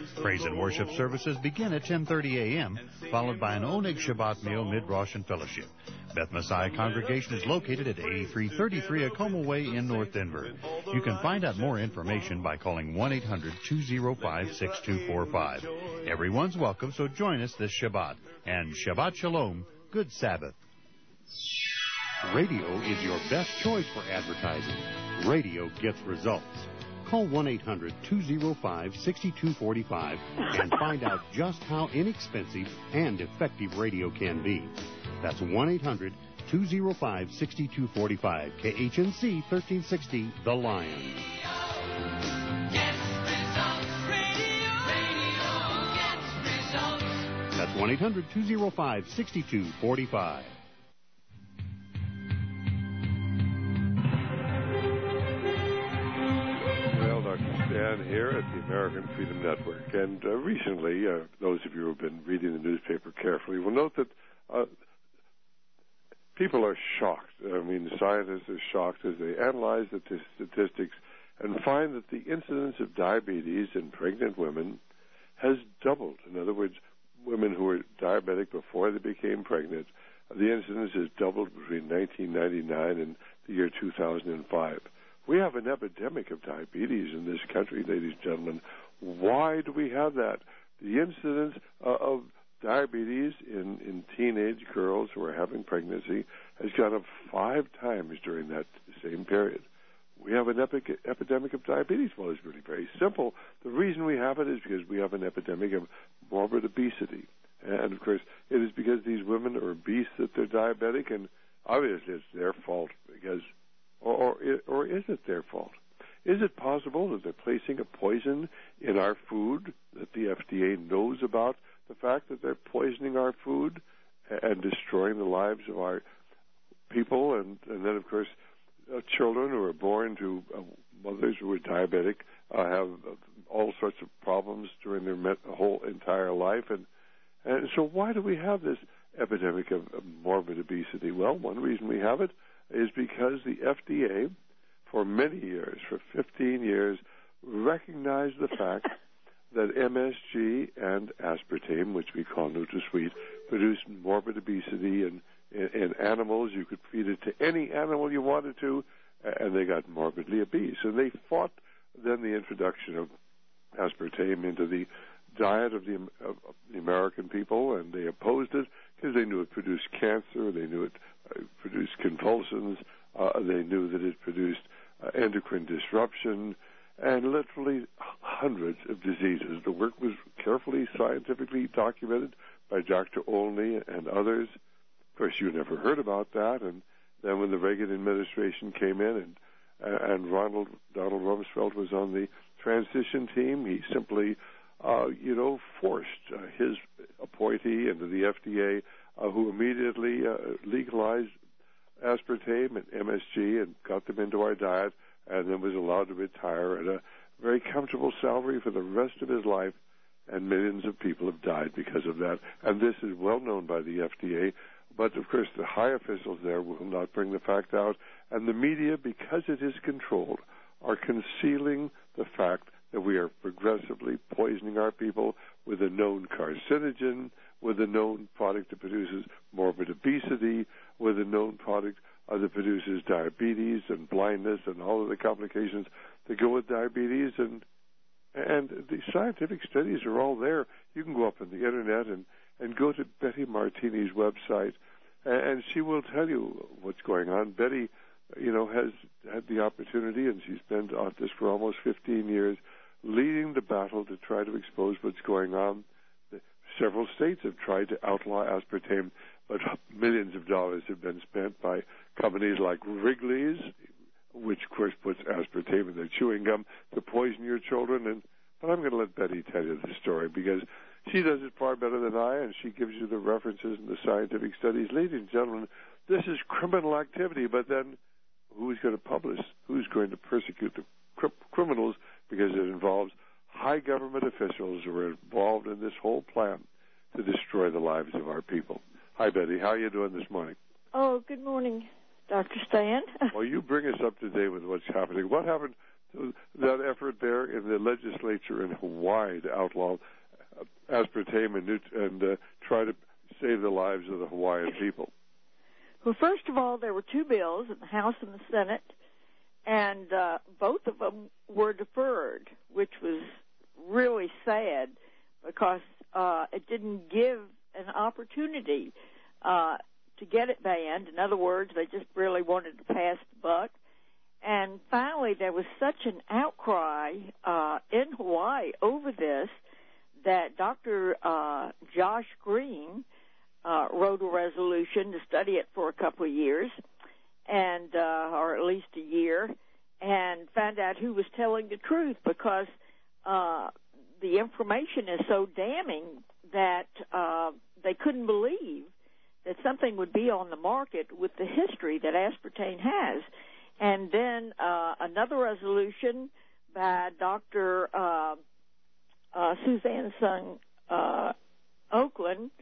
Praise and worship services begin at 10:30 a.m., followed by an Oneg Shabbat meal mid-Rosh and fellowship. Beth Messiah congregation is located at 8333 Acoma Way in North Denver. You can find out more information by calling 1-800-205-6245. Everyone's welcome, so join us this Shabbat. And Shabbat Shalom, good Sabbath. Radio is your best choice for advertising. Radio gets results. Call 1-800-205-6245 and find out just how inexpensive and effective radio can be. That's 1-800-205-6245. KHNC 1360, The Lion. That's 1-800-205-6245. Dan here at the American Freedom Network. And recently, those of you who have been reading the newspaper carefully will note that people are shocked. I mean, scientists are shocked as they analyze the statistics and find that the incidence of diabetes in pregnant women has doubled. In other words, women who were diabetic before they became pregnant, the incidence has doubled between 1999 and the year 2005. We have an epidemic of diabetes in this country, ladies and gentlemen. Why do we have that? The incidence of diabetes in teenage girls who are having pregnancy has gone up 5 times during that same period. We have an epidemic of diabetes. Well, it's really very simple. The reason we have it is because we have an epidemic of morbid obesity. And, of course, it is because these women are obese that they're diabetic, and obviously it's their fault because... Or is it their fault? Is it possible that they're placing a poison in our food, that the FDA knows about the fact that they're poisoning our food and destroying the lives of our people? And then, of course, children who are born to mothers who are diabetic have all sorts of problems during their whole entire life. And so why do we have this epidemic of morbid obesity? Well, one reason we have it is because the FDA, for many years, for 15 years, recognized the fact that MSG and aspartame, which we call NutraSweet, produced morbid obesity in animals. You could feed it to any animal you wanted to, and they got morbidly obese. And they fought then the introduction of aspartame into the diet of the American people, and they opposed it because they knew it produced cancer, they knew it produced convulsions, they knew that it produced endocrine disruption, and literally hundreds of diseases. The work was carefully scientifically documented by Dr. Olney and others. Of course, you never heard about that, and then when the Reagan administration came in and Donald Rumsfeld was on the transition team, he simply forced his appointee into the FDA, who immediately legalized aspartame and MSG and got them into our diet, and then was allowed to retire at a very comfortable salary for the rest of his life, and millions of people have died because of that. And this is well known by the FDA, but of course the high officials there will not bring the fact out, and the media, because it is controlled, are concealing the fact that we are progressively poisoning our people with a known carcinogen, with a known product that produces morbid obesity, with a known product that produces diabetes and blindness and all of the complications that go with diabetes. And the scientific studies are all there. You can go up on the Internet and go to Betty Martini's website, and she will tell you what's going on. Betty, has had the opportunity, and she's been at this for almost 15 years, leading the battle to try to expose what's going on. Several states have tried to outlaw aspartame, but millions of dollars have been spent by companies like Wrigley's, which, of course, puts aspartame in their chewing gum to poison your children. But I'm going to let Betty tell you the story, because she does it far better than I, and she gives you the references and the scientific studies. Ladies and gentlemen, this is criminal activity, but then who's going to publish? Who's going to persecute the criminals? Because it involves high government officials who are involved in this whole plan to destroy the lives of our people. Hi, Betty. How are you doing this morning? Oh, good morning, Dr. Stan. Well, you bring us up to date with what's happening. What happened So that effort there in the legislature in Hawaii to outlaw aspartame and try to save the lives of the Hawaiian people? Well, first of all, there were two bills in the House and the Senate, and both of them were deferred, which was really sad because it didn't give an opportunity to get it banned. In other words, they just really wanted to pass the buck. And finally, there was such an outcry in Hawaii over this that Dr. Josh Green wrote a resolution to study it for a couple of years, and or at least a year, and found out who was telling the truth, because the information is so damning that they couldn't believe that something would be on the market with the history that aspartame has. And then another resolution by Dr. Suzanne Sung Oakland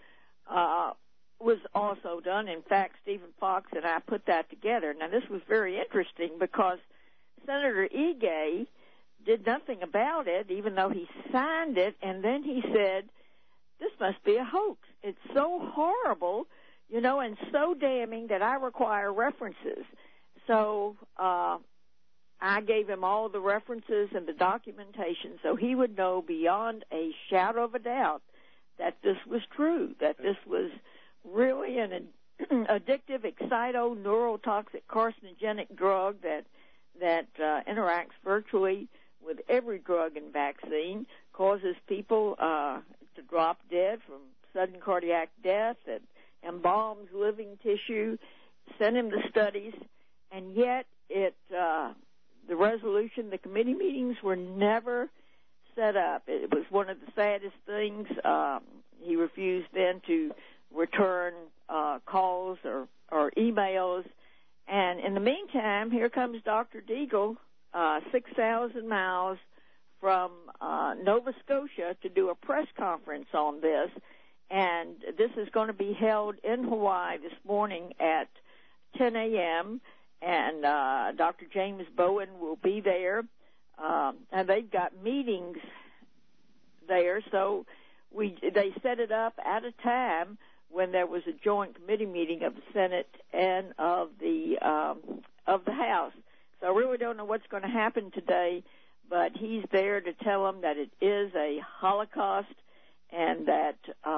was also done. In fact, Stephen Fox and I put that together. Now, this was very interesting because Senator Ige did nothing about it, even though he signed it, and then he said, this must be a hoax. It's so horrible, you know, and so damning that I require references. So I gave him all the references and the documentation so he would know beyond a shadow of a doubt that this was true, that this was really an addictive, excito-neurotoxic, carcinogenic drug that interacts virtually with every drug and vaccine, causes people to drop dead from sudden cardiac death, that embalms living tissue, sent him to studies, and yet the resolution, the committee meetings were never set up. It was one of the saddest things. He refused then to return calls or emails. And in the meantime, here comes Dr. Deagle, 6,000 miles from Nova Scotia to do a press conference on this. And this is going to be held in Hawaii this morning at 10 a.m., and Dr. James Bowen will be there. And they've got meetings there, so they set it up at a time when there was a joint committee meeting of the Senate and of the House. So I really don't know what's going to happen today, but he's there to tell them that it is a Holocaust and that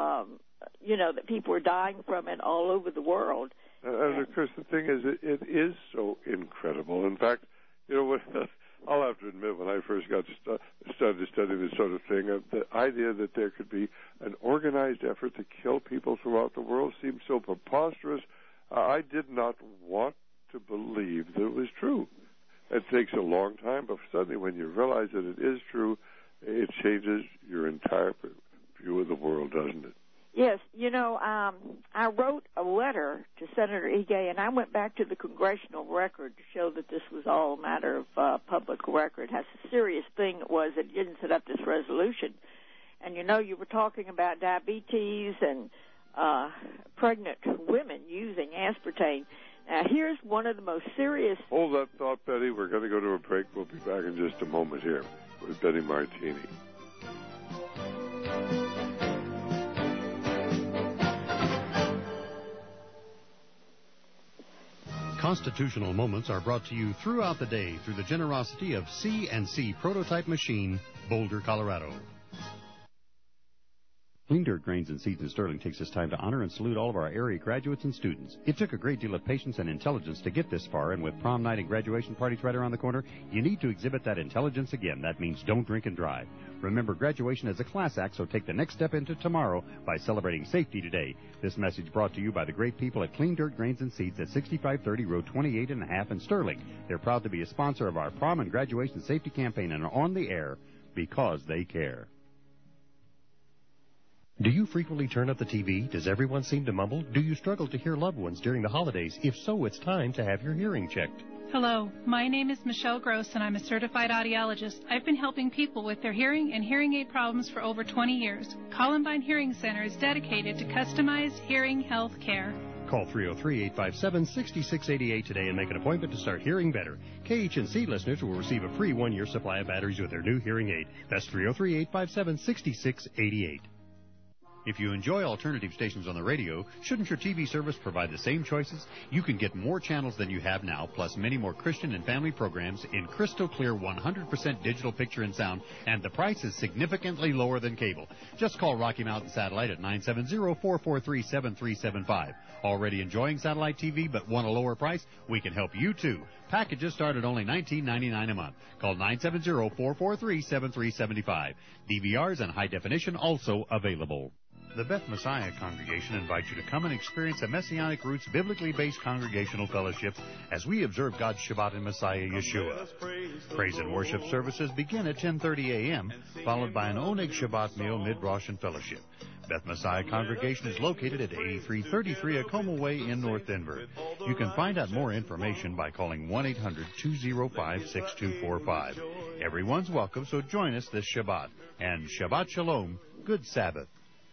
that people are dying from it all over the world. And of course, the thing is, it is so incredible. In fact, I'll have to admit, when I first got started studying this sort of thing, the idea that there could be an organized effort to kill people throughout the world seemed so preposterous. I did not want to believe that it was true. It takes a long time, but suddenly when you realize that it is true, it changes your entire view of the world, doesn't it? Yes, I wrote a letter to Senator Ige, and I went back to the congressional record to show that this was all a matter of public record, how serious thing it was that you didn't set up this resolution. And, you were talking about diabetes and pregnant women using aspartame. Now, here's one of the most serious... Hold that thought, Betty. We're going to go to a break. We'll be back in just a moment here with Betty Martini. Constitutional Moments are brought to you throughout the day through the generosity of C&C Prototype Machine, Boulder, Colorado. Clean Dirt Grains and Seeds in Sterling takes this time to honor and salute all of our area graduates and students. It took a great deal of patience and intelligence to get this far, and with prom night and graduation parties right around the corner, you need to exhibit that intelligence again. That means don't drink and drive. Remember, graduation is a class act, so take the next step into tomorrow by celebrating safety today. This message brought to you by the great people at Clean Dirt Grains and Seeds at 6530 Road 28 and a half in Sterling. They're proud to be a sponsor of our prom and graduation safety campaign and are on the air because they care. Do you frequently turn up the TV? Does everyone seem to mumble? Do you struggle to hear loved ones during the holidays? If so, it's time to have your hearing checked. Hello, my name is Michelle Gross, and I'm a certified audiologist. I've been helping people with their hearing and hearing aid problems for over 20 years. Columbine Hearing Center is dedicated to customized hearing health care. Call 303-857-6688 today and make an appointment to start hearing better. KHNC listeners will receive a free 1-year supply of batteries with their new hearing aid. That's 303-857-6688. If you enjoy alternative stations on the radio, shouldn't your TV service provide the same choices? You can get more channels than you have now, plus many more Christian and family programs in crystal clear 100% digital picture and sound, and the price is significantly lower than cable. Just call Rocky Mountain Satellite at 970-443-7375. Already enjoying satellite TV but want a lower price? We can help you too. Packages start at only $19.99 a month. Call 970-443-7375. DVRs and high definition also available. The Beth Messiah Congregation invites you to come and experience a Messianic Roots biblically based congregational fellowship as we observe God's Shabbat in Messiah Yeshua. Praise and worship services begin at 10:30 a.m., followed by an Oneg Shabbat meal, mid-Rosh and fellowship. Beth Messiah Congregation is located at 8333 Acoma Way in North Denver. You can find out more information by calling 1-800-205-6245. Everyone's welcome, so join us this Shabbat. And Shabbat Shalom, good Sabbath.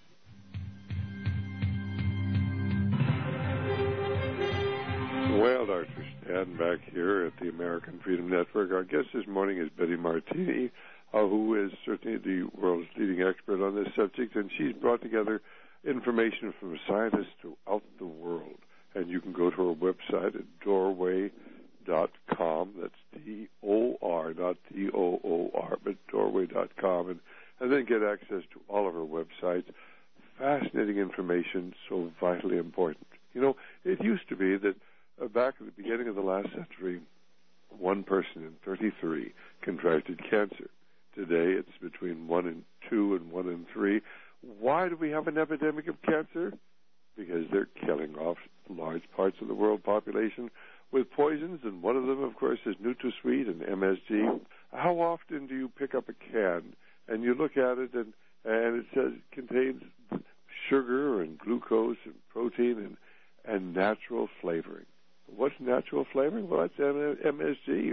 Well, Dr. Stan back here at the American Freedom Network. Our guest this morning is Betty Martini, who is certainly the world's leading expert on this subject, and she's brought together information from scientists throughout the world. And you can go to her website at doorway.com. That's D-O-R, not D-O-O-R, but doorway.com, and then get access to all of her websites. Fascinating information, so vitally important. You know, it used to be that back at the beginning of the last century, one person in 33 contracted cancer. Today, it's between 1 in 2 and 1 in 3. Why do we have an epidemic of cancer? Because they're killing off large parts of the world population with poisons, and one of them, of course, is NutraSweet and MSG. How often do you pick up a can and you look at it and it says it contains sugar and glucose and protein and natural flavoring? What's natural flavoring? Well, that's MSG,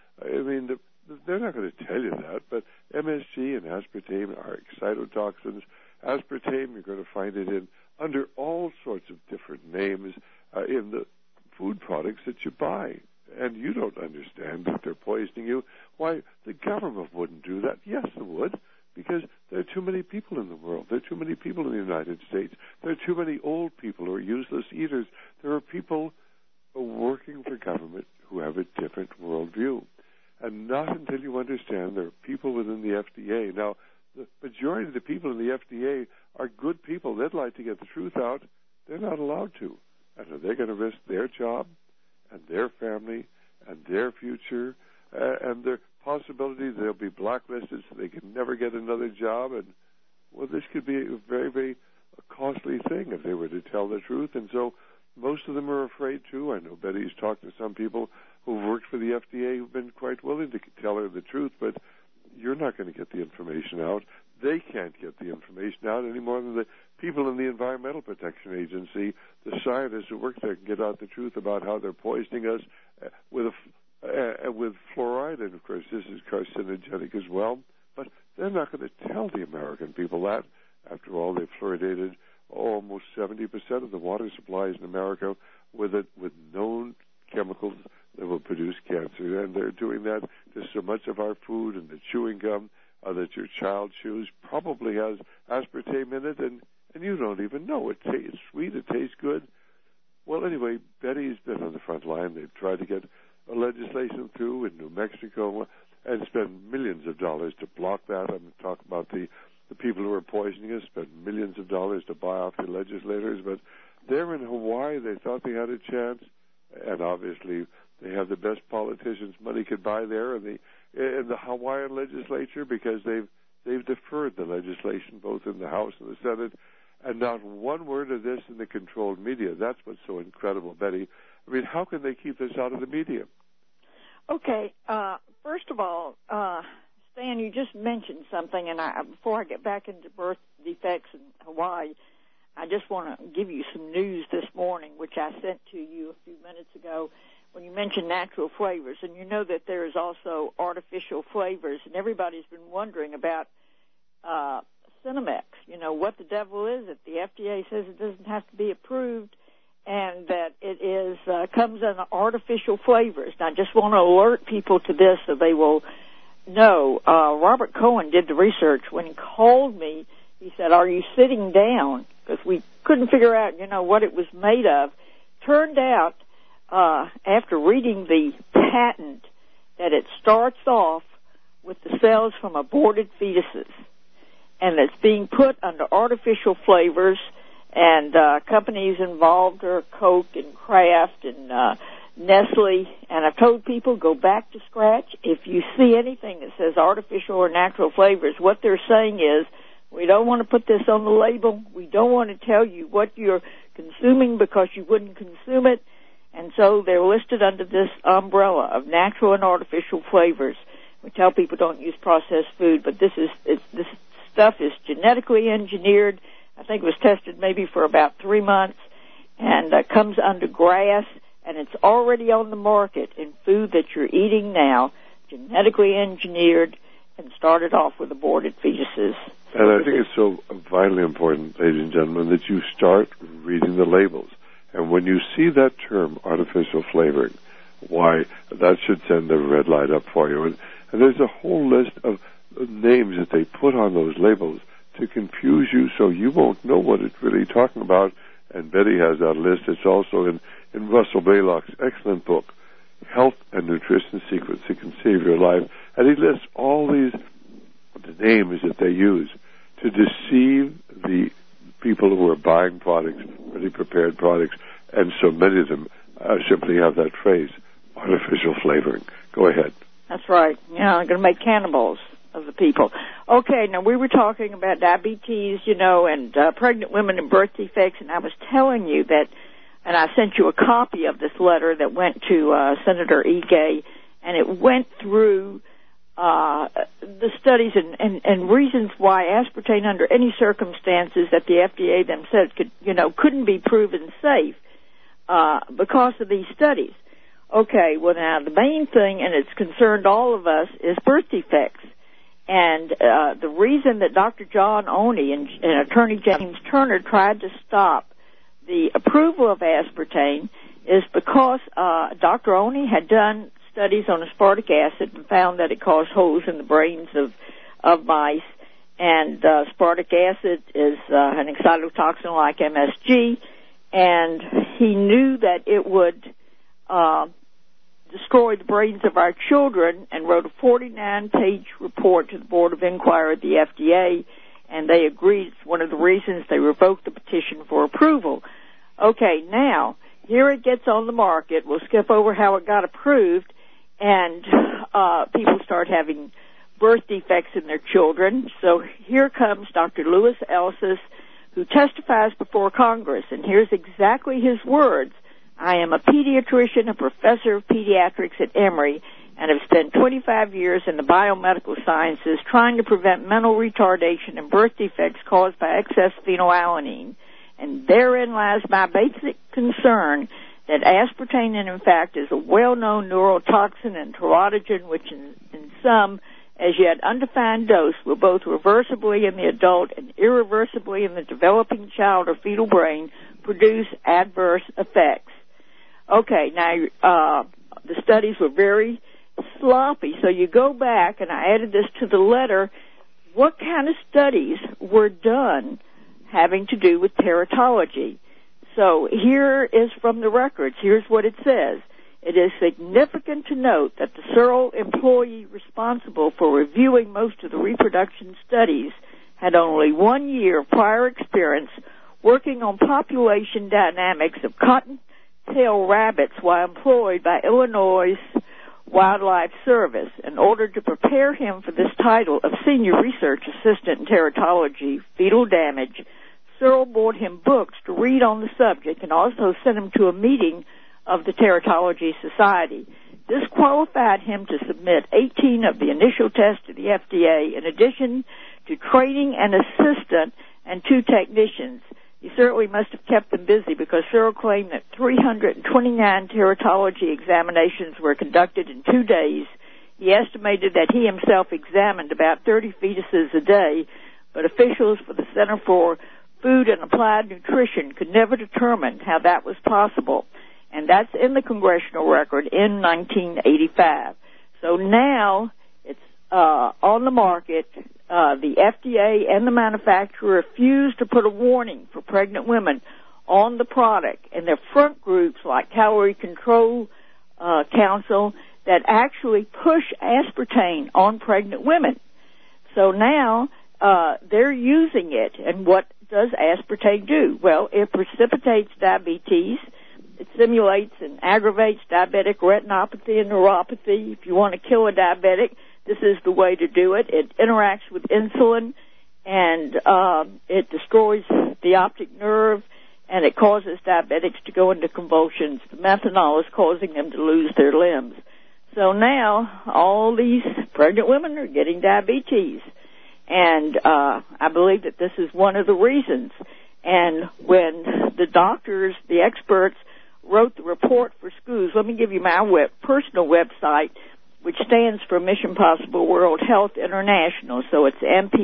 they're not going to tell you that, but MSG and aspartame are excitotoxins. Aspartame, you're going to find it under all sorts of different names in the food products that you buy. And you don't understand that they're poisoning you. Why, the government wouldn't do that. Yes, it would, because there are too many people in the world. There are too many people in the United States. There are too many old people who are useless eaters. There are people working for government who have a different worldview. And not until you understand there are people within the FDA. Now, the majority of the people in the FDA are good people. They'd like to get the truth out. They're not allowed to. And are they going to risk their job and their family and their future and their possibility they'll be blacklisted so they can never get another job? And, well, this could be a very, very costly thing if they were to tell the truth. And so most of them are afraid, too. I know Betty's talked to some people who've worked for the FDA who've been quite willing to tell her the truth, but you're not going to get the information out. They can't get the information out any more than the people in the Environmental Protection Agency, the scientists who work there, can get out the truth about how they're poisoning us with fluoride, and, of course, this is carcinogenic as well. But they're not going to tell the American people that. After all, they've fluoridated almost 70% of the water supplies in America with known chemicals that will produce cancer. And they're doing that to so much of our food, and the chewing gum that your child chews probably has aspartame in it, and you don't even know. It tastes sweet, it tastes good. Well, anyway, Betty's been on the front line. They've tried to get a legislation through in New Mexico and spend millions of dollars to block that. I'm talking about the people who are poisoning us, spend millions of dollars to buy off the legislators. But they're in Hawaii. They thought they had a chance, and obviously they have the best politicians money could buy there in the Hawaiian legislature, because they've deferred the legislation both in the House and the Senate, and not one word of this in the controlled media. That's what's so incredible, Betty. I mean, how can they keep this out of the media? Okay, first of all, Stan, you just mentioned something, and before I get back into birth defects in Hawaii, I just want to give you some news this morning, which I sent to you a few minutes ago, when you mentioned natural flavors. And you know that there is also artificial flavors, and everybody's been wondering about Cinemex, what the devil is it. The FDA says it doesn't have to be approved, and that it is comes in artificial flavors. And I just want to alert people to this so they will know. Robert Cohen did the research. When he called me, he said, "Are you sitting down?" Because we couldn't figure out, what it was made of. Turned out, after reading the patent, that it starts off with the cells from aborted fetuses, and it's being put under artificial flavors. And companies involved are Coke and Kraft and Nestle. And I've told people, go back to scratch. If you see anything that says artificial or natural flavors, what they're saying is, we don't want to put this on the label. We don't want to tell you what you're consuming because you wouldn't consume it. And so they're listed under this umbrella of natural and artificial flavors. We tell people don't use processed food, but this stuff is genetically engineered. I think it was tested maybe for about 3 months, and comes under GRAS, and it's already on the market in food that you're eating now, genetically engineered, and started off with aborted fetuses. And I think it's so vitally important, ladies and gentlemen, that you start reading the labels. And when you see that term, artificial flavoring, why, that should send a red light up for you. And there's a whole list of names that they put on those labels to confuse you so you won't know what it's really talking about. And Betty has that list. It's also in Russell Blaylock's excellent book, Health and Nutrition Secrets That Can Save Your Life. And he lists all the names that they use to deceive the people who are buying products, ready prepared products, and so many of them simply have that phrase, artificial flavoring. Go ahead. That's right. They're going to make cannibals of the people. Okay, now we were talking about diabetes, and pregnant women and birth defects, and I was telling you that, and I sent you a copy of this letter that went to Senator Ige, and it went through the studies and reasons why aspartame under any circumstances that the FDA themselves couldn't be proven safe because of these studies. Okay, well now the main thing, and it's concerned all of us, is birth defects. And the reason that Dr. John Oney and Attorney James Turner tried to stop the approval of aspartame is because Dr. Oney had done studies on aspartic acid and found that it caused holes in the brains of mice. And aspartic acid is an excitotoxin like MSG, and he knew that it would destroy the brains of our children, and wrote a 49-page report to the Board of Inquiry at the FDA, and they agreed it's one of the reasons they revoked the petition for approval. Okay, now, here it gets on the market. We'll skip over how it got approved, and people start having birth defects in their children. So here comes Dr. Louis Elsis, who testifies before Congress, and here's exactly his words. I am a pediatrician, a professor of pediatrics at Emory, and have spent 25 years in the biomedical sciences trying to prevent mental retardation and birth defects caused by excess phenylalanine. And therein lies my basic concern that aspartame, in fact, is a well-known neurotoxin and teratogen, which in some, as yet undefined dose, will both reversibly in the adult and irreversibly in the developing child or fetal brain produce adverse effects. Okay, now, the studies were very sloppy, so you go back, and I added this to the letter, what kind of studies were done having to do with teratology? So here is from the records. Here's what it says. It is significant to note that the Searle employee responsible for reviewing most of the reproduction studies had only 1 year prior experience working on population dynamics of cottontail rabbits while employed by Illinois Wildlife Service. In order to prepare him for this title of Senior Research Assistant in Teratology, Fetal Damage, Searle bought him books to read on the subject and also sent him to a meeting of the Teratology Society. This qualified him to submit 18 of the initial tests to the FDA, in addition to training an assistant and 2 technicians. He certainly must have kept them busy because Searle claimed that 329 teratology examinations were conducted in 2 days. He estimated that he himself examined about 30 fetuses a day, but officials for the Center for Food and Applied Nutrition could never determine how that was possible. And that's in the congressional record in 1985. So now it's on the market. The FDA and the manufacturer refuse to put a warning for pregnant women on the product. And there are front groups like Calorie Control Council that actually push aspartame on pregnant women. So now they're using it. And what does aspartame do? Well, it precipitates diabetes. It simulates and aggravates diabetic retinopathy and neuropathy. If you want to kill a diabetic, this is the way to do it. It interacts with insulin, and it destroys the optic nerve, and it causes diabetics to go into convulsions. The methanol is causing them to lose their limbs. So now all these pregnant women are getting diabetes, and I believe that this is one of the reasons. And when the doctors, the experts, wrote the report for schools, let me give you my personal website, which stands for Mission Possible World Health International, so it's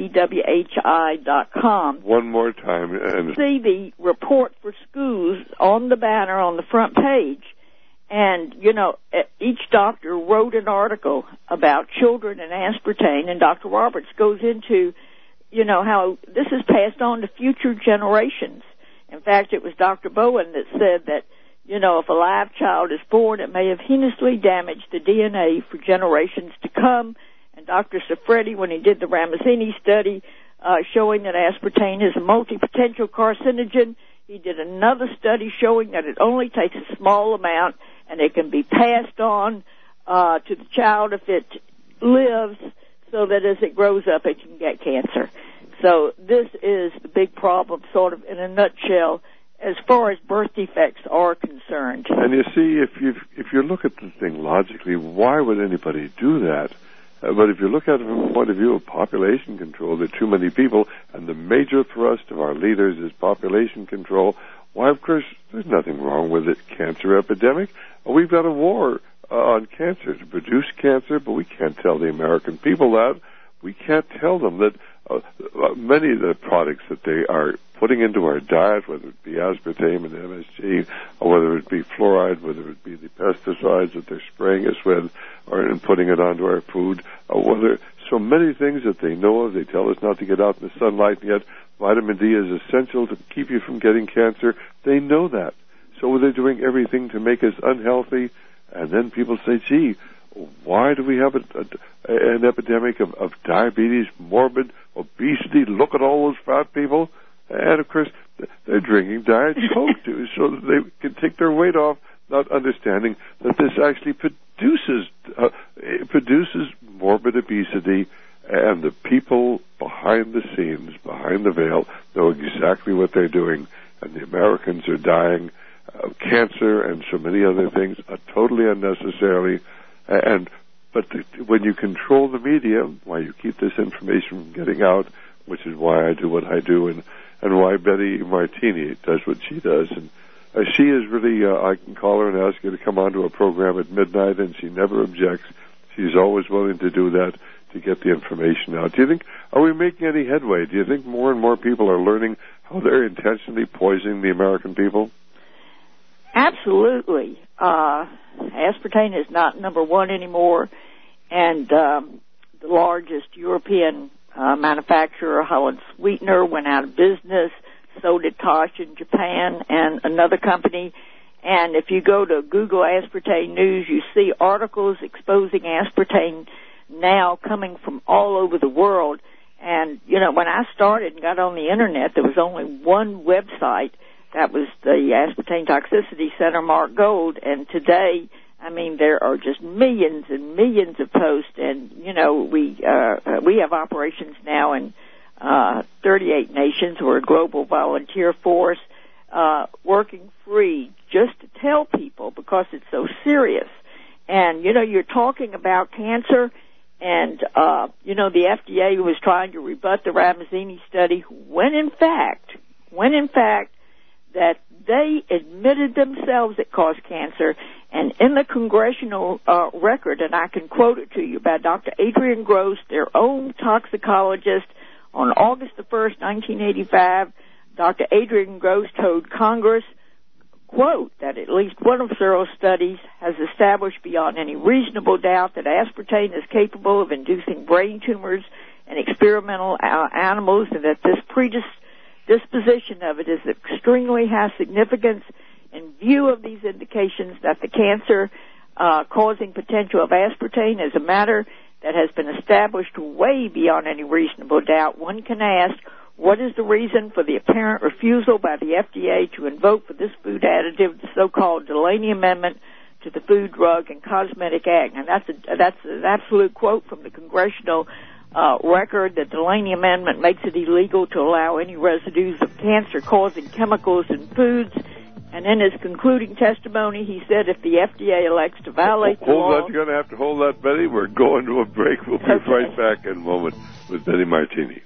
mpwhi.com. One more time. See the report for schools on the banner on the front page, and, you know, each doctor wrote an article about children and aspartame, and Dr. Roberts goes into, you know, how this is passed on to future generations. In fact, it was Dr. Bowen that said that, you know, if a live child is born, it may have heinously damaged the DNA for generations to come. And Dr. Safredi, when he did the Ramazzini study showing that aspartame is a multi-potential carcinogen, he did another study showing that it only takes a small amount and it can be passed on to the child if it lives, so that as it grows up it can get cancer. So this is the big problem, sort of in a nutshell, as far as birth defects are concerned. And you see, if you look at the thing logically, why would anybody do that? But if you look at it from the point of view of population control, there are too many people, and the major thrust of our leaders is population control. Why, of course, there's nothing wrong with it. Cancer epidemic. We've got a war on cancer to produce cancer, but we can't tell the American people that. We can't tell them that many of the products that they are putting into our diet, whether it be aspartame and MSG, or whether it be fluoride, whether it be the pesticides that they're spraying us with, or putting it onto our food, or whether so many things that they know of. They tell us not to get out in the sunlight, and yet vitamin D is essential to keep you from getting cancer. They know that. So they're doing everything to make us unhealthy, and then people say, gee, why do we have an epidemic of diabetes, morbid obesity? Look at all those fat people. And, of course, they're drinking Diet Coke, too, so that they can take their weight off, not understanding that this actually produces morbid obesity, and the people behind the scenes, behind the veil, know exactly what they're doing. And the Americans are dying of cancer and so many other things, totally unnecessarily. But when you control the media, why you keep this information from getting out, which is why I do what I do, and why Betty Martini does what she does. And she is really, I can call her and ask her to come onto a program at midnight, and she never objects. She's always willing to do that to get the information out. Do you think, are we making any headway? Do you think more and more people are learning how they're intentionally poisoning the American people? Absolutely. Aspartame is not number one anymore, and the largest European manufacturer, Holland Sweetener, went out of business. So did Tosh in Japan and another company. And if you go to Google Aspartame News, you see articles exposing aspartame now coming from all over the world. And, you know, when I started and got on the Internet, there was only one website. That was the Aspartame Toxicity Center, Mark Gold. And today, I mean, there are just millions and millions of posts. And, you know, we have operations now in 38 nations. We're a global volunteer force working free just to tell people because it's so serious. And, you know, you're talking about cancer, and, you know, the FDA was trying to rebut the Ramazzini study when in fact that they admitted themselves it caused cancer. And in the congressional record, and I can quote it to you, by Dr. Adrian Gross, their own toxicologist, on August the 1st, 1985, Dr. Adrian Gross told Congress, quote, that at least one of Searle's studies has established beyond any reasonable doubt that aspartame is capable of inducing brain tumors in experimental animals, and that this predisposition of it is extremely high significance in view of these indications that the cancer causing potential of aspartame is a matter that has been established way beyond any reasonable doubt. One can ask, what is the reason for the apparent refusal by the FDA to invoke for this food additive the so-called Delaney Amendment to the Food, Drug, and Cosmetic Act? And that's an absolute quote from the congressional record. The Delaney Amendment makes it illegal to allow any residues of cancer-causing chemicals in foods. And in his concluding testimony, he said if the FDA elects to violate the law... Hold that. You're going to have to hold that, Betty. We're going to a break. We'll be right back in a moment with Betty Martini.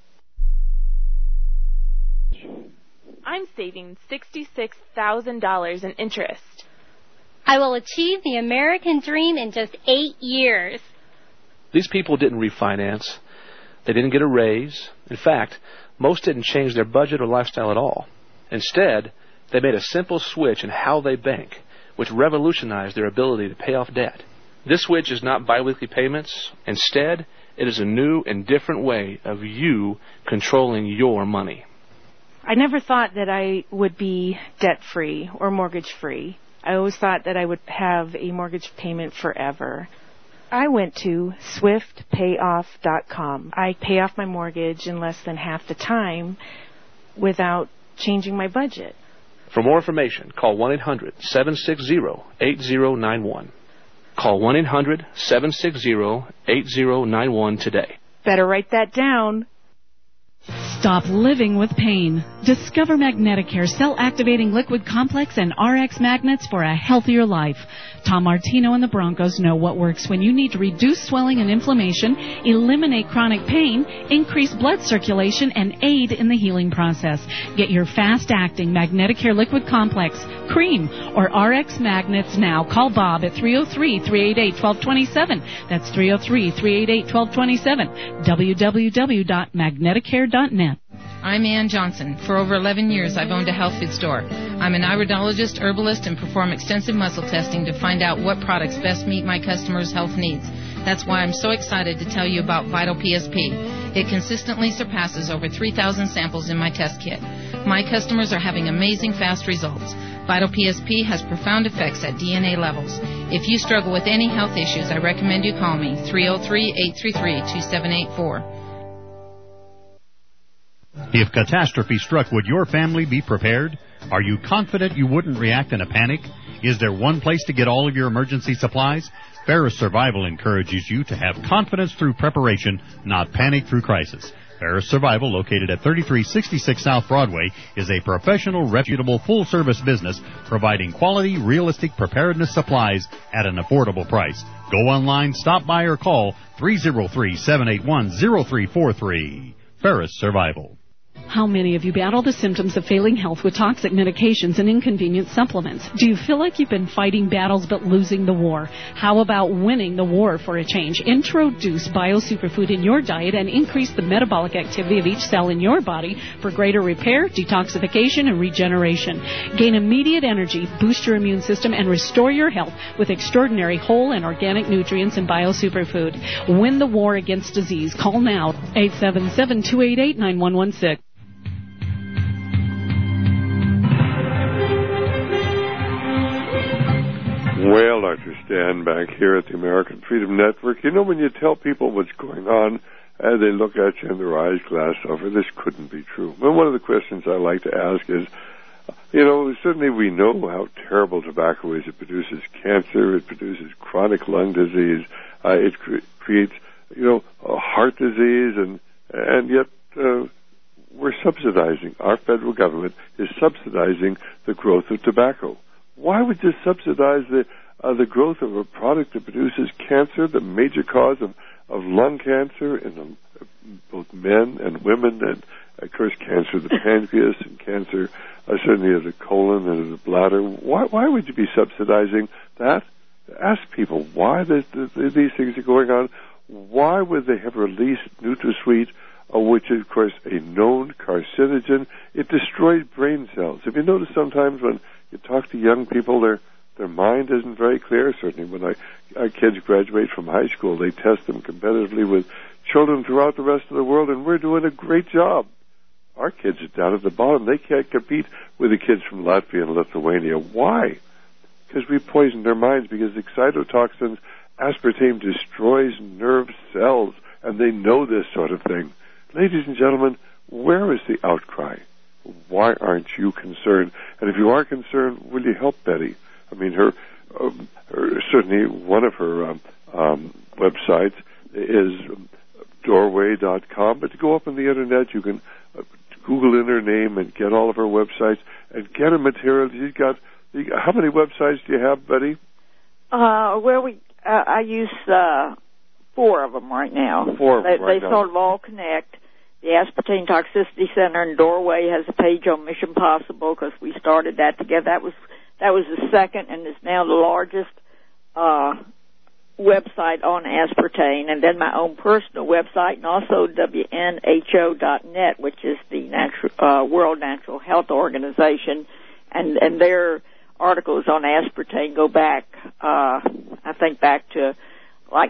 I'm saving $66,000 in interest. I will achieve the American dream in just 8 years. These people didn't refinance. They didn't get a raise. In fact, most didn't change their budget or lifestyle at all. Instead, they made a simple switch in how they bank, which revolutionized their ability to pay off debt. This switch is not biweekly payments. Instead, it is a new and different way of you controlling your money. I never thought that I would be debt-free or mortgage-free. I always thought that I would have a mortgage payment forever. I went to swiftpayoff.com. I pay off my mortgage in less than half the time without changing my budget. For more information, call 1-800-760-8091. Call 1-800-760-8091 today. Better write that down. Stop living with pain. Discover Magneticare cell-activating liquid complex and RX magnets for a healthier life. Tom Martino and the Broncos know what works when you need to reduce swelling and inflammation, eliminate chronic pain, increase blood circulation, and aid in the healing process. Get your fast-acting Magneticare liquid complex, cream, or RX magnets now. Call Bob at 303-388-1227. That's 303-388-1227. www.magneticare.net. I'm Ann Johnson. For over 11 years, I've owned a health food store. I'm an iridologist, herbalist, and perform extensive muscle testing to find out what products best meet my customers' health needs. That's why I'm so excited to tell you about Vital PSP. It consistently surpasses over 3,000 samples in my test kit. My customers are having amazing fast results. Vital PSP has profound effects at DNA levels. If you struggle with any health issues, I recommend you call me, 303-833-2784. If catastrophe struck, would your family be prepared? Are you confident you wouldn't react in a panic? Is there one place to get all of your emergency supplies? Ferris Survival encourages you to have confidence through preparation, not panic through crisis. Ferris Survival, located at 3366 South Broadway, is a professional, reputable, full-service business providing quality, realistic preparedness supplies at an affordable price. Go online, stop by, or call 303-781-0343. Ferris Survival. How many of you battle the symptoms of failing health with toxic medications and inconvenient supplements? Do you feel like you've been fighting battles but losing the war? How about winning the war for a change? Introduce BioSuperfood in your diet and increase the metabolic activity of each cell in your body for greater repair, detoxification, and regeneration. Gain immediate energy, boost your immune system, and restore your health with extraordinary whole and organic nutrients in BioSuperfood. Win the war against disease. Call now, 877-288-9116. Well, Dr. Stan, back here at the American Freedom Network, you know, when you tell people what's going on, and they look at you and their eyes glass over, this couldn't be true. Well, one of the questions I like to ask is, you know, certainly we know how terrible tobacco is. It produces cancer, it produces chronic lung disease, it creates, you know, heart disease, and yet we're subsidizing, our federal government is subsidizing the growth of tobacco. Why would this subsidize the growth of a product that produces cancer, the major cause of lung cancer in both men and women, and of course cancer of the pancreas and cancer certainly of the colon and of the bladder? Why would you be subsidizing that? Ask people why these things are going on. Why would they have released NutraSweet which is, of course, a known carcinogen. It destroys brain cells. Have you noticed sometimes when you talk to young people, their mind isn't very clear? Certainly when our kids graduate from high school, they test them competitively with children throughout the rest of the world, and we're doing a great job. Our kids are down at the bottom. They can't compete with the kids from Latvia and Lithuania. Why? Because we poisoned their minds, because excitotoxins, aspartame destroys nerve cells, and they know this sort of thing. Ladies and gentlemen, where is the outcry? Why aren't you concerned? And if you are concerned, will you help Betty? I mean, certainly one of her websites is doorway.com, but to go up on the Internet, you can Google in her name and get all of her websites and get her material. How many websites do you have, Betty? I use 4 of them right now. They sort of all connect. The Aspartame Toxicity Center in Doorway has a page on Mission Possible because we started that together. That was the second and is now the largest website on aspartame, and then my own personal website, and also WNHO.net, which is the World Natural Health Organization, and their articles on aspartame go back, I think back to like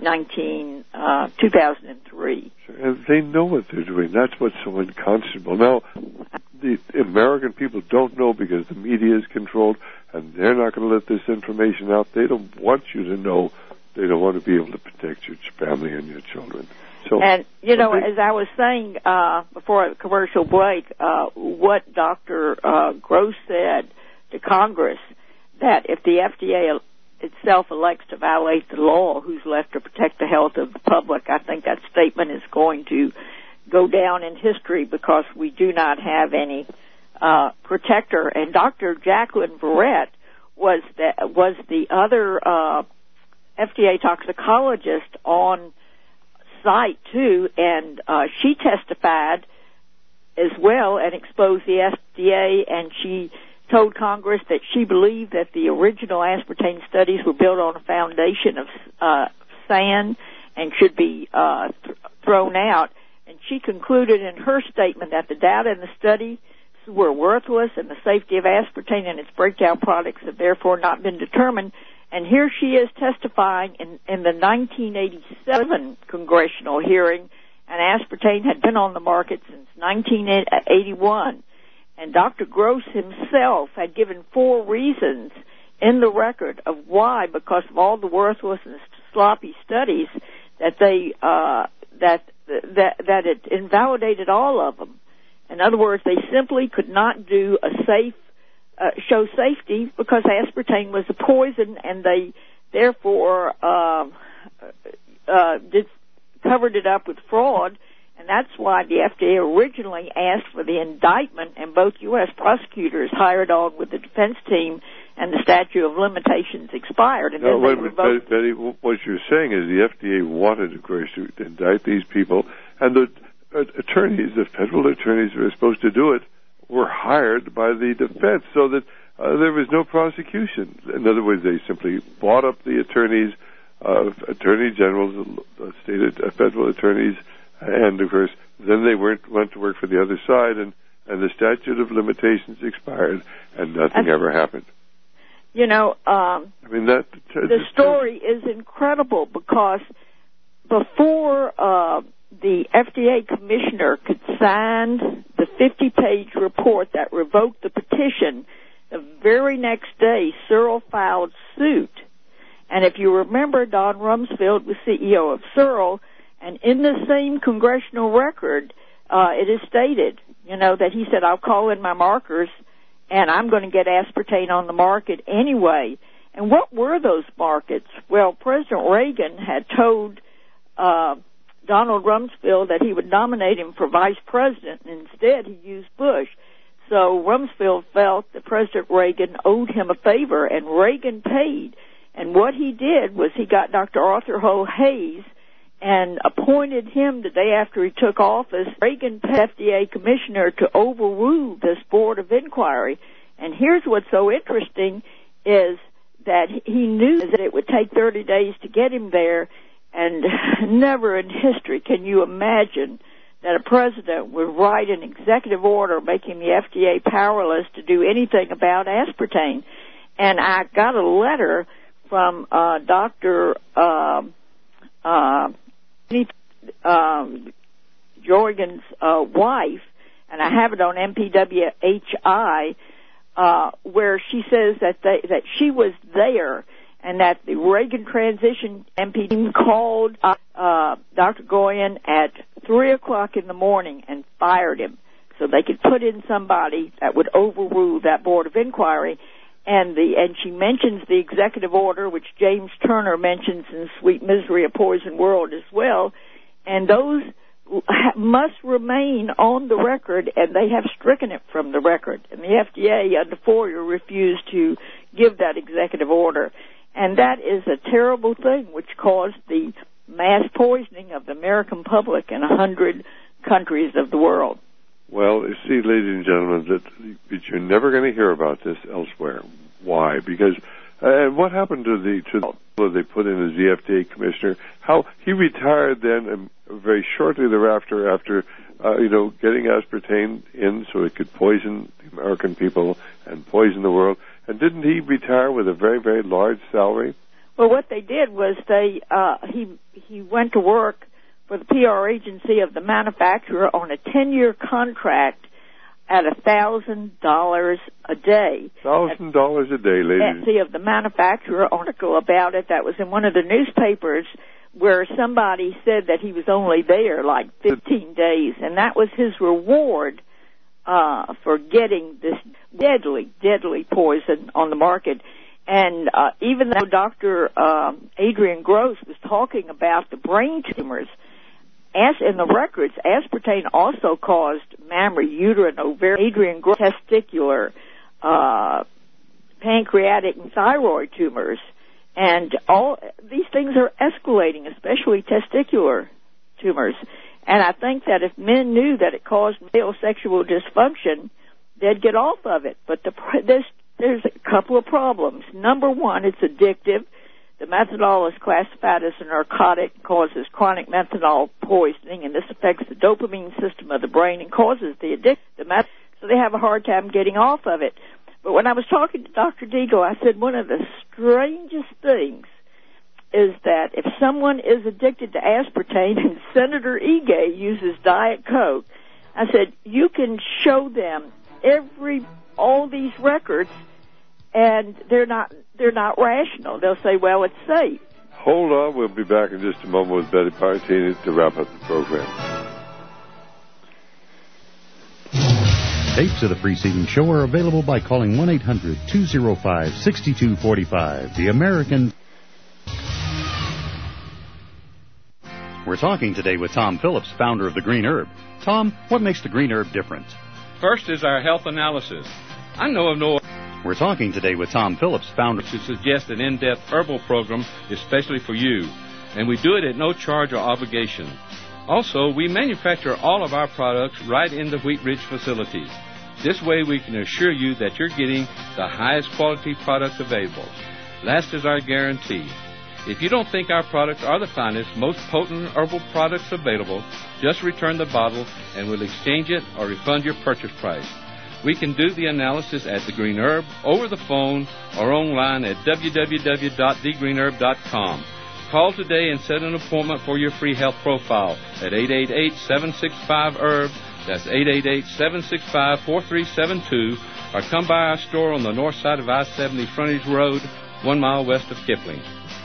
2003. And they know what they're doing. That's what's so unconscionable. Now, the American people don't know because the media is controlled, and they're not going to let this information out. They don't want you to know. They don't want to be able to protect your family and your children. So, and, as I was saying before the commercial break, what Dr. Gross said to Congress, that if the FDA itself elects to violate the law, who's left to protect the health of the public? I think that statement is going to go down in history because we do not have any protector. And Dr. Jacqueline Verrett was the other FDA toxicologist on site too, and she testified as well and exposed the FDA, and she told Congress that she believed that the original aspartame studies were built on a foundation of sand and should be thrown out. And she concluded in her statement that the data in the study were worthless and the safety of aspartame and its breakdown products have therefore not been determined. And here she is testifying in the 1987 congressional hearing, and aspartame had been on the market since 1981. And Dr. Gross himself had given 4 reasons in the record of why, because of all the worthless and sloppy studies, that they that it invalidated all of them. In other words, they simply could not do a show safety because aspartame was a poison, and they therefore covered it up with fraud. And that's why the FDA originally asked for the indictment, and both U.S. prosecutors hired on with the defense team, and the statute of limitations expired. And no, wait a minute, Betty, what you're saying is the FDA wanted, of course, to indict these people, and the attorneys, the federal attorneys who were supposed to do it, were hired by the defense, so that there was no prosecution. In other words, they simply bought up the attorneys, attorney generals, federal attorneys, and, of course, then they went to work for the other side, and the statute of limitations expired, and nothing ever happened. The story is incredible because before the FDA commissioner could sign the 50-page report that revoked the petition, the very next day, Searle filed suit. And if you remember, Don Rumsfeld was CEO of Searle, and in the same congressional record, it is stated, that he said, I'll call in my markers, and I'm going to get aspartame on the market anyway. And what were those markets? Well, President Reagan had told Donald Rumsfeld that he would nominate him for vice president, and instead he used Bush. So Rumsfeld felt that President Reagan owed him a favor, and Reagan paid. And what he did was he got Dr. Arthur Ho Hayes and appointed him the day after he took office. Reagan paid FDA commissioner to overrule this board of inquiry. And here's what's so interesting is that he knew that it would take 30 days to get him there, and never in history can you imagine that a president would write an executive order making the FDA powerless to do anything about aspartame. And I got a letter from Dr. Jorgen's wife, and I have it on MPWHI, where she says that she was there and that the Reagan transition MP team called Dr. Goyen at 3 o'clock in the morning and fired him so they could put in somebody that would overrule that board of inquiry. And she mentions the executive order, which James Turner mentions in Sweet Misery, A Poison World as well, and those must remain on the record, and they have stricken it from the record. And the FDA, under FOIA, refused to give that executive order. And that is a terrible thing, which caused the mass poisoning of the American public in 100 countries of the world. Well, you see, ladies and gentlemen, that you're never going to hear about this elsewhere. Why? Because what happened to the they put in as the FDA commissioner? How he retired then, very shortly thereafter, after getting aspartame in so it could poison the American people and poison the world. And didn't he retire with a very, very large salary? Well, what they did was he went to work for the PR agency of the manufacturer on a 10-year contract at $1,000 a day. $1,000 a day, ladies. Of the manufacturer article about it that was in one of the newspapers, where somebody said that he was only there like 15 days, and that was his reward for getting this deadly poison on the market. And even though Dr. Adrian Gross was talking about the brain tumors, as in the records, aspartame also caused mammary, uterine, ovarian, Adrian Gross, testicular, pancreatic, and thyroid tumors. And all these things are escalating, especially testicular tumors. And I think that if men knew that it caused male sexual dysfunction, they'd get off of it. But there's a couple of problems. Number one, it's addictive. The methanol is classified as a narcotic, causes chronic methanol poisoning, and this affects the dopamine system of the brain and causes the addiction. So they have a hard time getting off of it. But when I was talking to Dr. Deagle, I said one of the strangest things is that if someone is addicted to aspartame and Senator Ige uses Diet Coke, I said, you can show them all these records, and they're not rational. They'll say, well, it's safe. Hold on. We'll be back in just a moment with Betty Partini to wrap up the program. Tapes of the preceding show are available by calling 1-800-205-6245. The American... We're talking today with Tom Phillips, founder of The Green Herb. Tom, what makes The Green Herb different? First is our health analysis. I know of no... We're talking today with Tom Phillips, founder... to suggest an in-depth herbal program especially for you. And we do it at no charge or obligation. Also, we manufacture all of our products right in the Wheat Ridge facilities. This way we can assure you that you're getting the highest quality product available. Last is our guarantee. If you don't think our products are the finest, most potent herbal products available, just return the bottle and we'll exchange it or refund your purchase price. We can do the analysis at The Green Herb, over the phone, or online at www.thegreenherb.com. Call today and set an appointment for your free health profile at 888-765-HERB. That's 888-765-4372. Or come by our store on the north side of I-70 Frontage Road, 1 mile west of Kipling.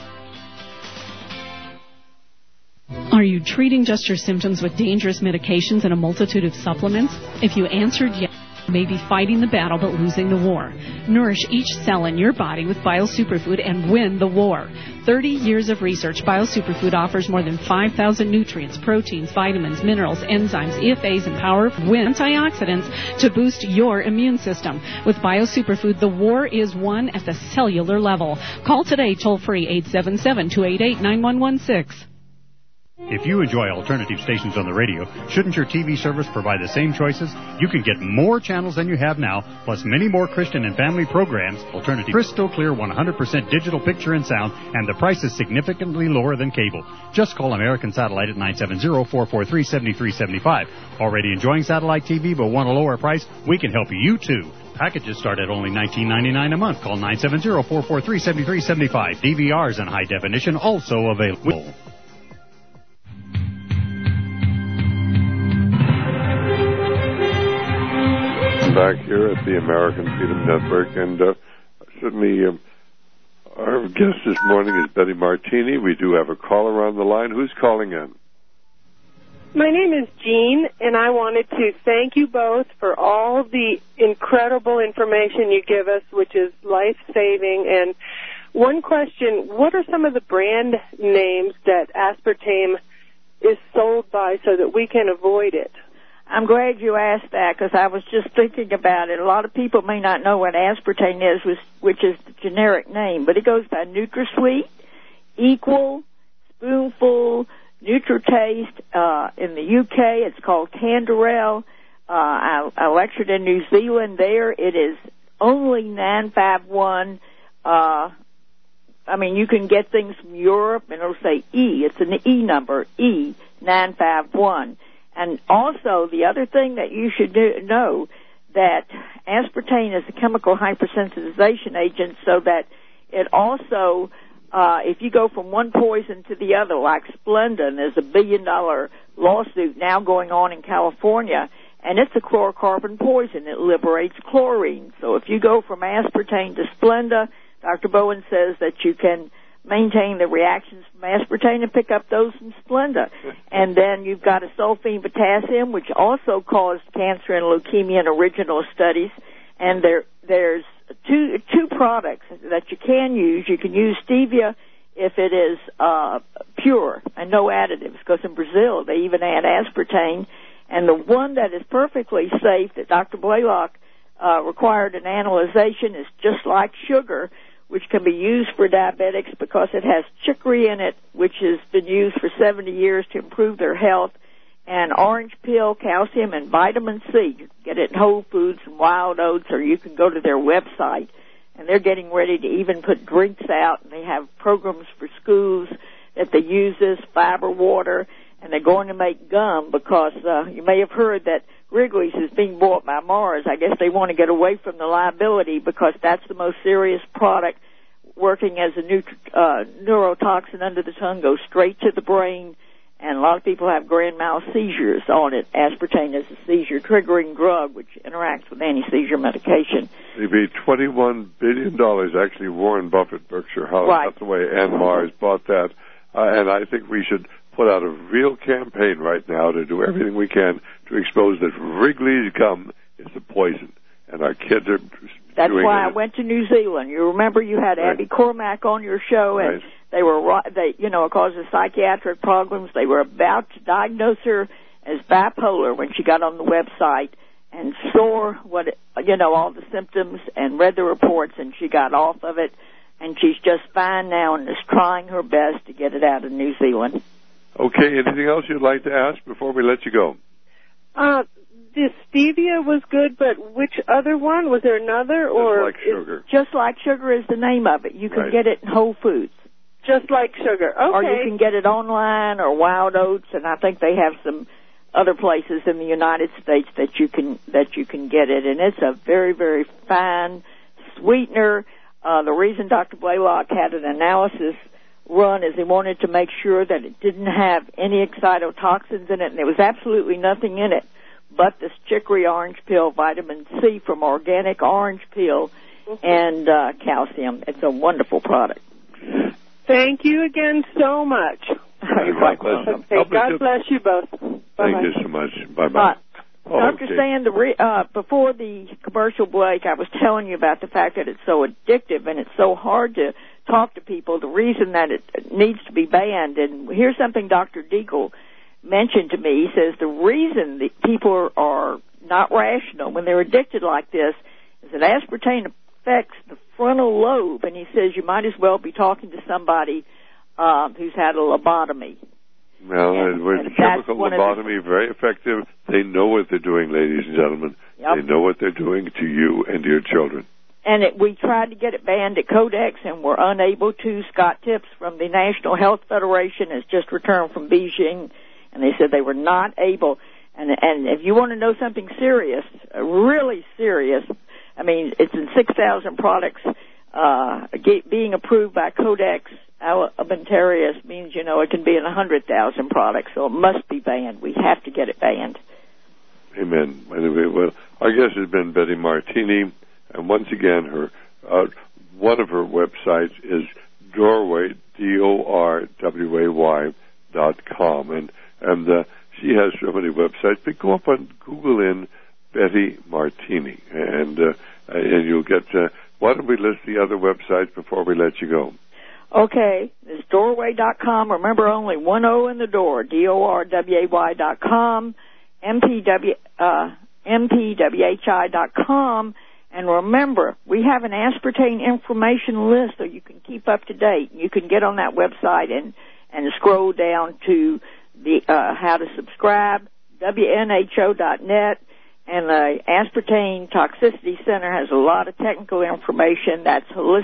Are you treating just your symptoms with dangerous medications and a multitude of supplements? If you answered yes, you may be fighting the battle but losing the war. Nourish each cell in your body with BioSuperfood and win the war. 30 years of research, BioSuperfood offers more than 5,000 nutrients, proteins, vitamins, minerals, enzymes, EFAs, and antioxidants to boost your immune system. With BioSuperfood, the war is won at the cellular level. Call today, toll-free, 877-288-9116. If you enjoy alternative stations on the radio, shouldn't your TV service provide the same choices? You can get more channels than you have now, plus many more Christian and family programs, alternative crystal clear 100% digital picture and sound, and the price is significantly lower than cable. Just call American Satellite at 970-443-7375. Already enjoying satellite TV but want a lower price? We can help you too. Packages start at only $19.99 a month. Call 970-443-7375. DVRs in high definition also available. Back here at the American Freedom Network, and certainly our guest this morning is Betty Martini. We do have a caller on the line. Who's calling in? My name is Jean, and I wanted to thank you both for all the incredible information you give us, which is life-saving. And one question, what are some of the brand names that aspartame is sold by so that we can avoid it? I'm glad you asked that because I was just thinking about it. A lot of people may not know what aspartame is, which is the generic name, but it goes by NutraSweet, Equal, Spoonful, NutraTaste. In the UK, it's called Canderel. I lectured in New Zealand. There, it is only 951. You can get things from Europe, and it'll say E. It's an E number, E951. And also, the other thing that you should know, that aspartame is a chemical hypersensitization agent, so that it also, if you go from one poison to the other, like Splenda, and there's a $1 billion lawsuit now going on in California, and it's a chlorocarbon poison. It liberates chlorine. So if you go from aspartame to Splenda, Dr. Bowen says that you can maintain the reactions from aspartame and pick up those from Splenda. And then you've got a sulfine potassium, which also caused cancer and leukemia in original studies. And there's two products that you can use. You can use stevia if it is pure and no additives, because in Brazil they even add aspartame. And the one that is perfectly safe that Dr. Blaylock required an analyzation is Just Like Sugar, which can be used for diabetics because it has chicory in it, which has been used for 70 years to improve their health, and orange peel, calcium, and vitamin C. You can get it in Whole Foods and Wild Oats, or you can go to their website. And they're getting ready to even put drinks out, and they have programs for schools that they use this, fiber water, and they're going to make gum because you may have heard that Wrigley's is being bought by Mars. I guess they want to get away from the liability because that's the most serious product working as a neurotoxin under the tongue, goes straight to the brain, and a lot of people have grand mal seizures on it. Aspartame is a seizure-triggering drug which interacts with anti-seizure medication. It'd be $21 billion. Actually, Warren Buffett, Berkshire Hathaway, and Mars bought that. And I think we should put out a real campaign right now to do everything we can to expose that Wrigley's gum is a poison, and our kids are That's why I went to New Zealand. You remember you had Abby Cormack on your show, and they it causes psychiatric problems. They were about to diagnose her as bipolar when she got on the website and saw all the symptoms and read the reports, and she got off of it, and she's just fine now and is trying her best to get it out of New Zealand. Okay, anything else you'd like to ask before we let you go? The stevia was good, but which other one? Was there another? Just Like Sugar. Just Like Sugar is the name of it. You can get it in Whole Foods. Just Like Sugar, okay. Or you can get it online or Wild Oats, and I think they have some other places in the United States that you can get it. And it's a very, very fine sweetener. The reason Dr. Blaylock had an analysis run is he wanted to make sure that it didn't have any excitotoxins in it, and there was absolutely nothing in it but this chicory orange peel, vitamin C from organic orange peel, and calcium. It's a wonderful product. Thank you again so much. You're welcome. Okay, God bless you both. Thank you so much. Bye-bye. Dr. Sand, before the commercial break, I was telling you about the fact that it's so addictive and it's so hard to talk to people, the reason that it needs to be banned. And here's something Dr. Deagle mentioned to me. He says the reason that people are not rational when they're addicted like this is that aspartame affects the frontal lobe, and he says you might as well be talking to somebody who's had a lobotomy. Well, with chemical lobotomy, very effective. They know what they're doing, ladies and gentlemen. Yep. They know what they're doing to you and to your children. And we tried to get it banned at Codex and were unable to. Scott Tips from the National Health Federation has just returned from Beijing, and they said they were not able. And if you want to know something serious, really serious, I mean, it's in 6,000 products. Being approved by Codex Alimentarius means, it can be in 100,000 products, so it must be banned. We have to get it banned. Amen. Anyway, well, our guest has been Betty Martini, and once again, one of her websites is Dorway, DORWAY.com, and she has so many websites. But go up and Google in Betty Martini, and you'll get. Why don't we list the other websites before we let you go? Okay, it's Dorway.com. Remember, only one O in the door. DORWAY.com, MPWHI.com. And remember, we have an aspartame information list so you can keep up to date. You can get on that website and scroll down to the how to subscribe, WNHO.net. And the Aspartame Toxicity Center has a lot of technical information. That's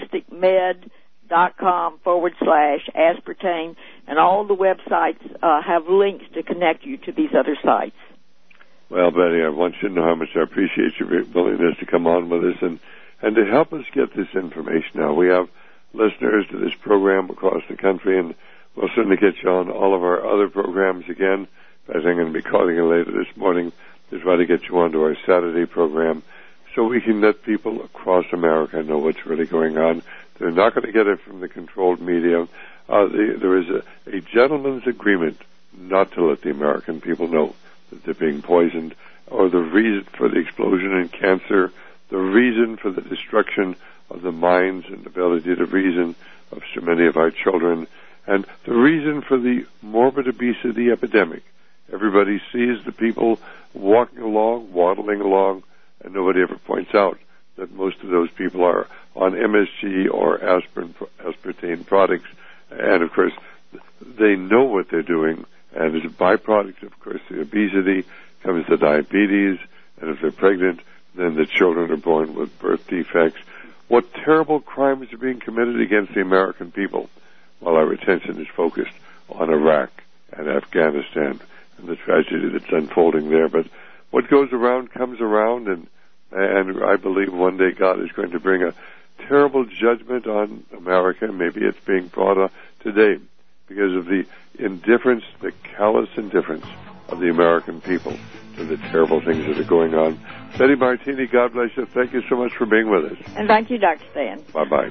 holisticmed.com/aspartame. And all the websites have links to connect you to these other sites. Well, Betty, I want you to know how much I appreciate your willingness to come on with us and to help us get this information out. We have listeners to this program across the country, and we'll certainly get you on all of our other programs again. As I'm going to be calling you later this morning to try to get you onto our Saturday program so we can let people across America know what's really going on. They're not going to get it from the controlled media. There is a gentleman's agreement not to let the American people know that they're being poisoned, or the reason for the explosion in cancer, the reason for the destruction of the minds and ability to reason of so many of our children, and the reason for the morbid obesity epidemic. Everybody sees the people walking along, waddling along, and nobody ever points out that most of those people are on MSG or aspartame products. And, of course, they know what they're doing. And as a byproduct, of course, the obesity comes the diabetes. And if they're pregnant, then the children are born with birth defects. What terrible crimes are being committed against the American people while our attention is focused on Iraq and Afghanistan and the tragedy that's unfolding there. But what goes around comes around, and I believe one day God is going to bring a terrible judgment on America. Maybe it's being brought today because of the indifference, the callous indifference of the American people to the terrible things that are going on. Betty Martini, God bless you. Thank you so much for being with us. And thank you, Dr. Stan. Bye-bye.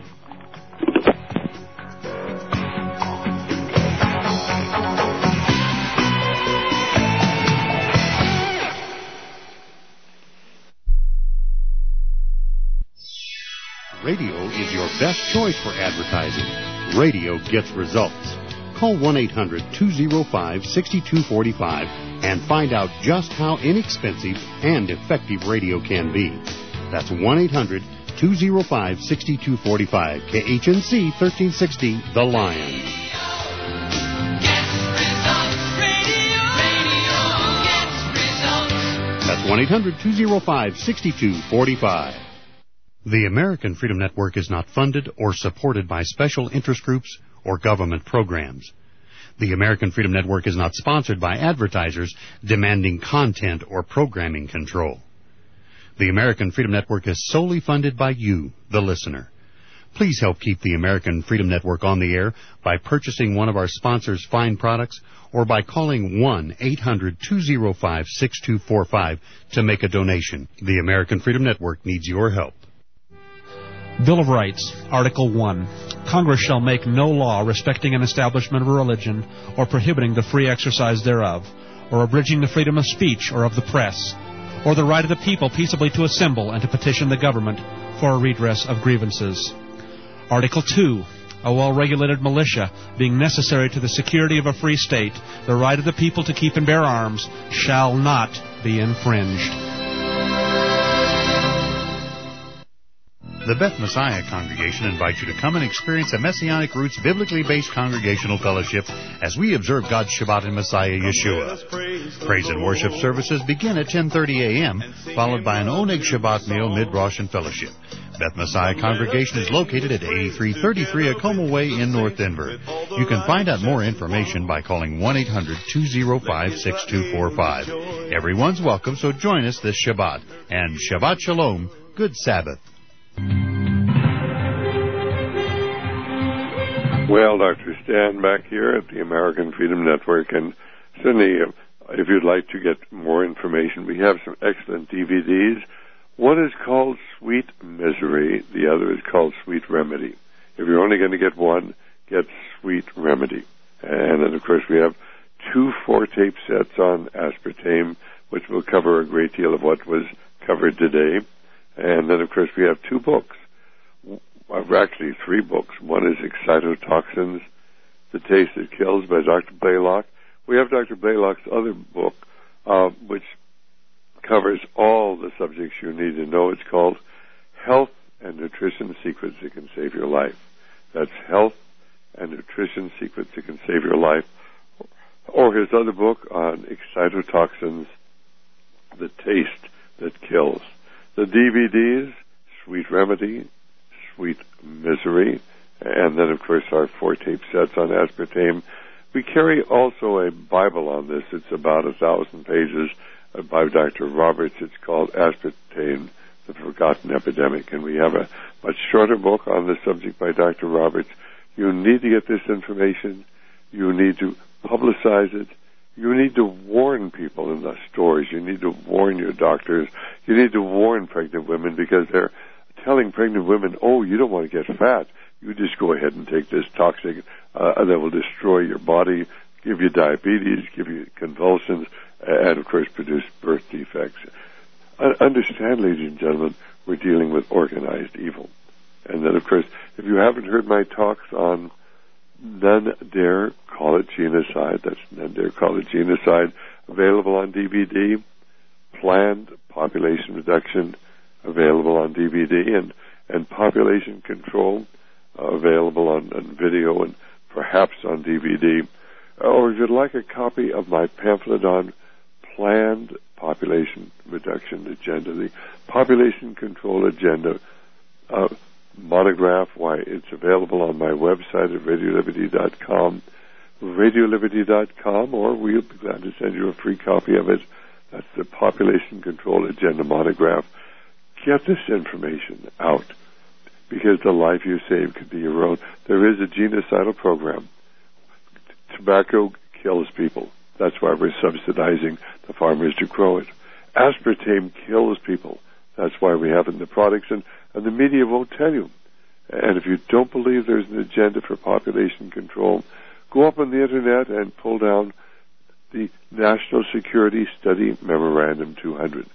Radio is your best choice for advertising. Radio gets results. Call 1-800-205-6245 and find out just how inexpensive and effective radio can be. That's 1-800-205-6245. KHNC 1360, The Lion. That's 1-800-205-6245. The American Freedom Network is not funded or supported by special interest groups or government programs. The American Freedom Network is not sponsored by advertisers demanding content or programming control. The American Freedom Network is solely funded by you, the listener. Please help keep the American Freedom Network on the air by purchasing one of our sponsors' fine products or by calling 1-800-205-6245 to make a donation. The American Freedom Network needs your help. Bill of Rights, Article 1. Congress shall make no law respecting an establishment of a religion or prohibiting the free exercise thereof, or abridging the freedom of speech or of the press, or the right of the people peaceably to assemble and to petition the government for a redress of grievances. Article 2. A well-regulated militia, being necessary to the security of a free state, the right of the people to keep and bear arms shall not be infringed. The Beth Messiah Congregation invites you to come and experience a Messianic Roots biblically based congregational fellowship as we observe God's Shabbat in Messiah Yeshua. Praise and worship services begin at 10:30 a.m., followed by an Oneg Shabbat meal mid-Rosh and fellowship. Beth Messiah Congregation is located at 8333 Acoma Way in North Denver. You can find out more information by calling 1-800-205-6245. Everyone's welcome, so join us this Shabbat. And Shabbat Shalom, good Sabbath. Well, Dr. Stan back here at the American Freedom Network, and certainly if you'd like to get more information, we have some excellent DVDs. One is called Sweet Misery, the other is called Sweet Remedy. If you're only going to get one, get Sweet Remedy. And then, of course, we have 2 4-tape sets on aspartame, which will cover a great deal of what was covered today. And then, of course, we have 2 books. Actually, 3 books. One is Excitotoxins, The Taste That Kills by Dr. Blaylock. We have Dr. Blaylock's other book, which covers all the subjects you need to know. It's called Health and Nutrition Secrets That Can Save Your Life. That's Health and Nutrition Secrets That Can Save Your Life. Or his other book on excitotoxins, The Taste That Kills. The DVDs, Sweet Remedy, Sweet Misery, and then, of course, our 4-tape sets on aspartame. We carry also a Bible on this. It's about 1,000 pages by Dr. Roberts. It's called Aspartame, The Forgotten Epidemic. And we have a much shorter book on the subject by Dr. Roberts. You need to get this information. You need to publicize it. You need to warn people in the stores. You need to warn your doctors. You need to warn pregnant women, because they're telling pregnant women, oh, you don't want to get fat. You just go ahead and take this toxic that will destroy your body, give you diabetes, give you convulsions, and, of course, produce birth defects. Understand, ladies and gentlemen, we're dealing with organized evil. And then, of course, if you haven't heard my talks on None Dare Call It Genocide, that's None Dare Call It Genocide, available on DVD, Planned Population Reduction, available on DVD, and Population Control, available on video and perhaps on DVD. Or if you'd like a copy of my pamphlet on Planned Population Reduction Agenda, the Population Control Agenda monograph, why, it's available on my website at RadioLiberty.com, RadioLiberty.com, or we'll be glad to send you a free copy of it. That's the Population Control Agenda monograph. Get this information out, because the life you save could be your own. There is a genocidal program. Tobacco kills people. That's why we're subsidizing the farmers to grow it. Aspartame kills people. That's why we have it in the products, and the media won't tell you. And if you don't believe there's an agenda for population control, go up on the Internet and pull down the National Security Study Memorandum 200,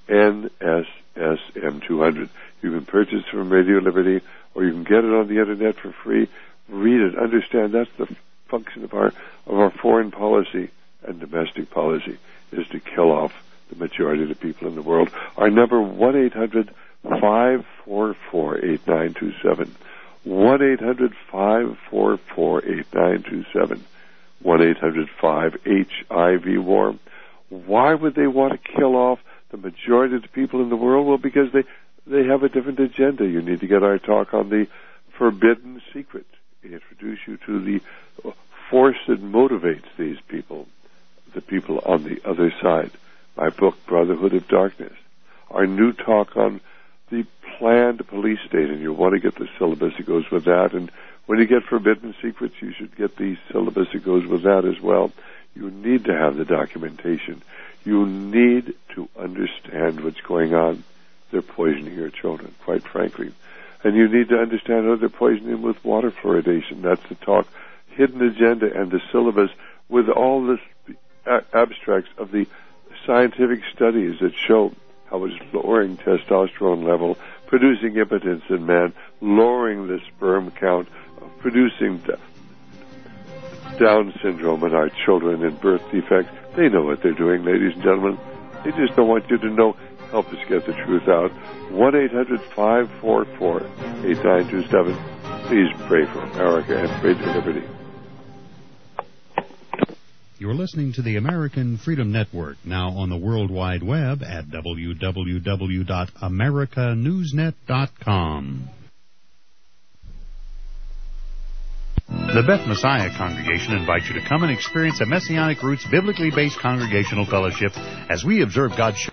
NSSM 200. You can purchase it from Radio Liberty, or you can get it on the Internet for free. Read it. Understand that's the function of our foreign policy and domestic policy, is to kill off the majority of the people in the world. Our number, 1-800-544-8927. 1-800-544-8927. 1-800-5HIV-WAR. Why would they want to kill off the majority of the people in the world? Well, because they have a different agenda. You need to get our talk on the forbidden secret. We introduce you to the force that motivates these people, the people on the other side. My book, Brotherhood of Darkness. Our new talk on the planned police state, and you'll want to get the syllabus that goes with that. And when you get Forbidden Secrets, you should get the syllabus that goes with that as well. You need to have the documentation. You need to understand what's going on. They're poisoning your children, quite frankly. And you need to understand how they're poisoning them with water fluoridation. That's the talk, hidden agenda, and the syllabus with all this abstracts of the scientific studies that show how it's lowering testosterone level, producing impotence in man, lowering the sperm count, producing Down syndrome in our children and birth defects. They know what they're doing, ladies and gentlemen. They just don't want you to know help us get the truth out. 1-800-544-8927. Please pray for America and pray for liberty. You're listening to the American Freedom Network, now on the World Wide Web at www.americanewsnet.com. The Beth Messiah Congregation invites you to come and experience a Messianic Roots, biblically based congregational fellowship as we observe God's